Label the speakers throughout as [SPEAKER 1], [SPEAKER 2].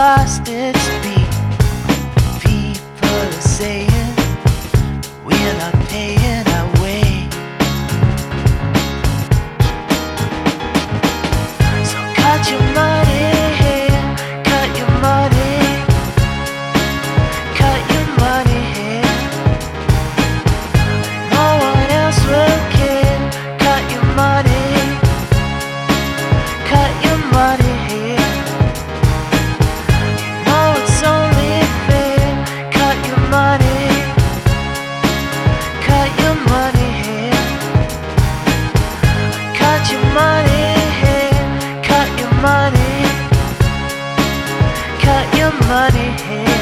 [SPEAKER 1] lost its beat. People are saying we're not paying our way. So cut your money, cut your money, cut your money here. No one else will care. Cut your money, cut your money here. You know it's only fair. Cut your money, cut your money here. Cut your money here, cut your money, cut your money here.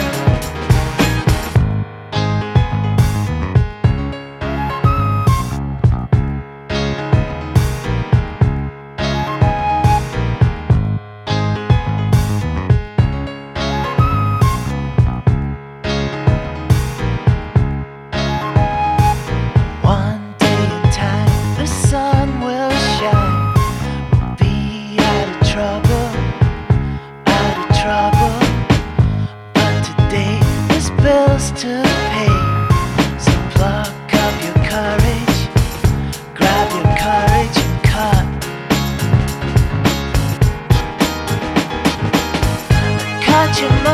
[SPEAKER 1] One day in time, the sun will shine. We'll be out of trouble, out of trouble. But today there's bills to pay. So pluck up your courage, grab your courage and cut. Cut your